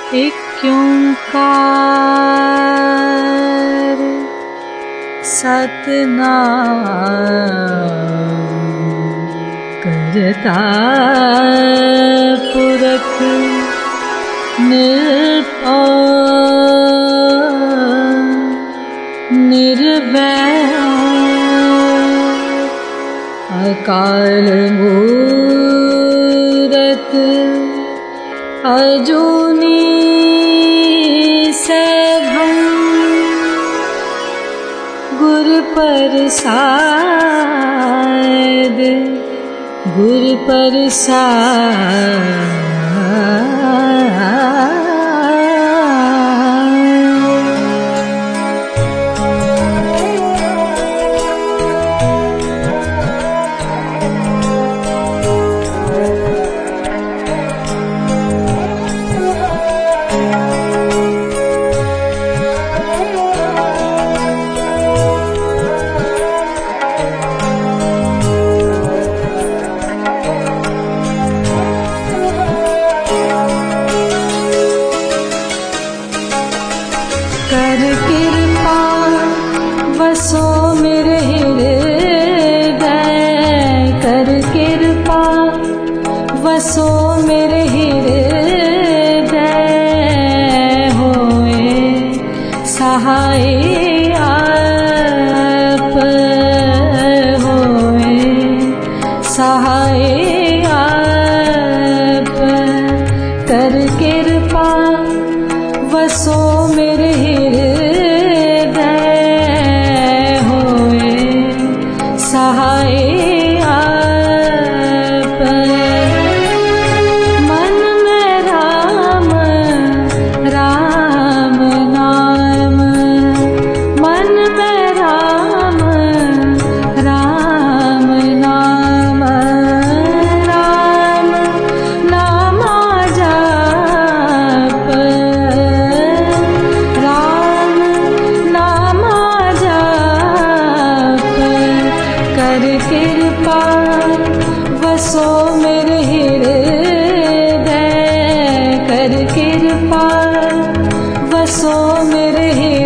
एक ओंकार सतनाम करता पुरख निर्वैर अकाल मूरत अजूनी सैभं गुर प्रसाद गुर प्रसाद। कर कृपा वसो मेरे हृदय, कर कृपा वसो मेरे हृदय, होए सहाय आप, होए सहाय आप। कर कृपा वसो मेरे हृदय, होए सहाय आप। मन में राम राम नाम, मन में राम राम नाम, राम नाम जाप, राम नाम जाप। कर कृपा वसो मेरे हृदय, कर कृपा वसो मेरे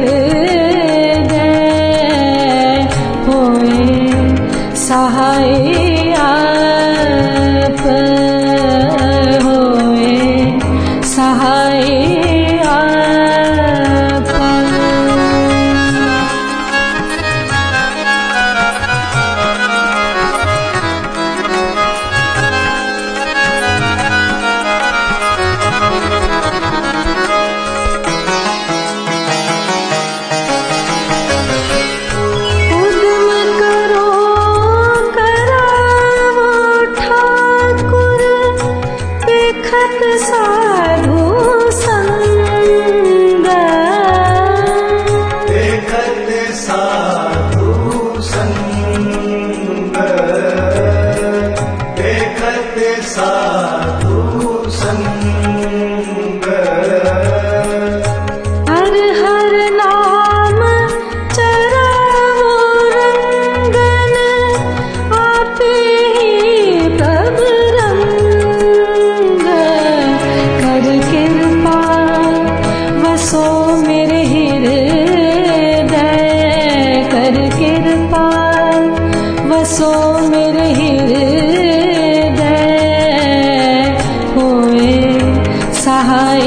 हृदय, होए सहाय आप, होए सहाय आप। उद्यम करो करावो ठाकुर, देखत साधु संग, देखत साधु संग, देखत साधु संग। हर हर नाम चरावो रंगन, आपे ही प्रभु रंग। कर कृपा वसो मेरे हृदय, कर कृपा वसो मेरे हृदय, होए सहाय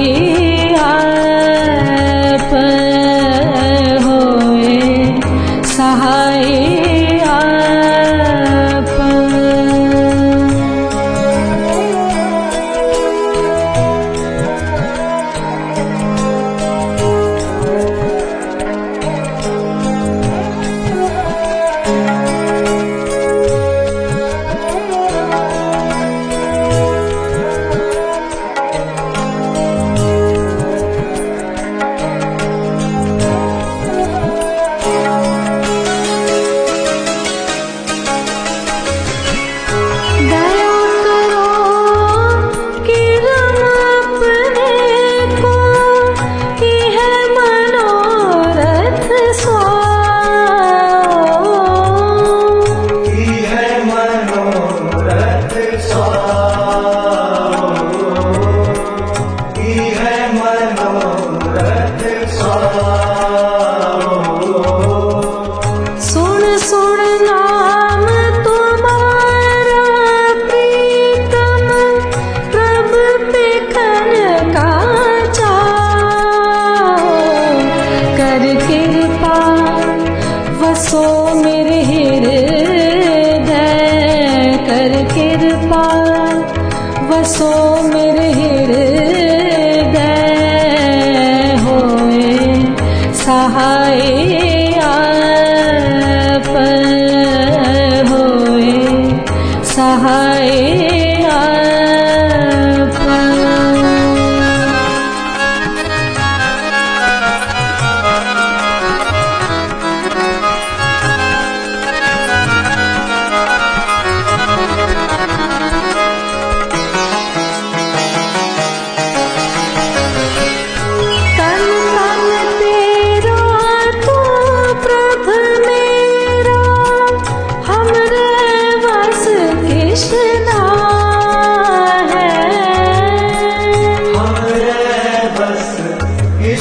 आप, होए सहाय आप।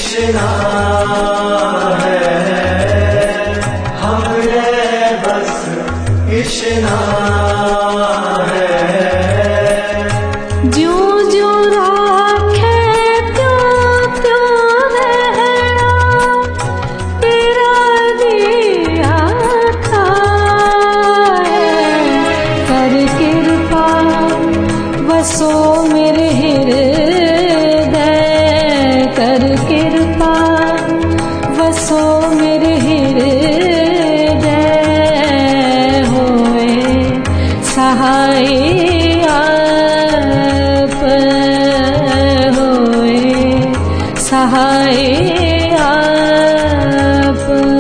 कृष्णा है हमरे बस कृष्णा है ज्यों ज्यों राखे त्यों त्यों रहना तेरा दिया खाए कर कृपा वसो मेरे हृदय कर कृपा वसो मेरे हृदय होए सहाय आप होए सहाय आप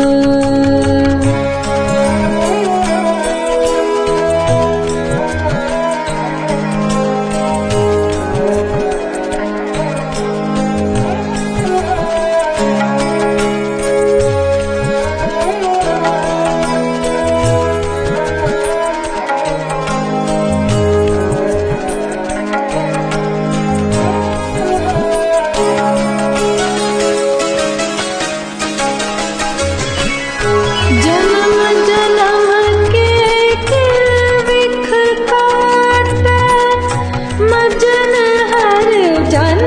जन्म जन्म के किलबिख काटे मजन हर जन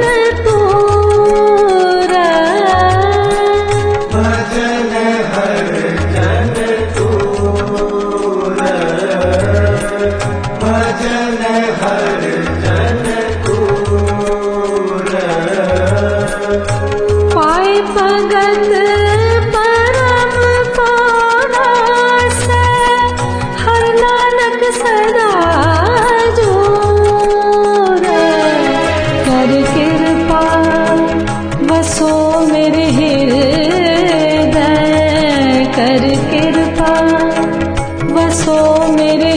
तूरा भजन हर जन तूर भजन हर जन तूर पाए भगत परम पाना से हर नानक सदा जोर कर कृपा वसो मेरे हृदय कर कृपा वसो मेरे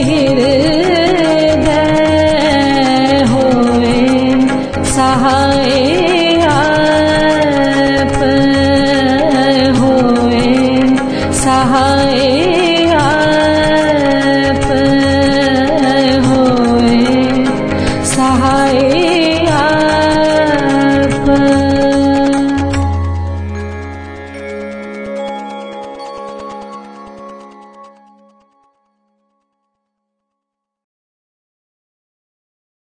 हृदय होए सहाय आप होए सहाय आप होए सहाय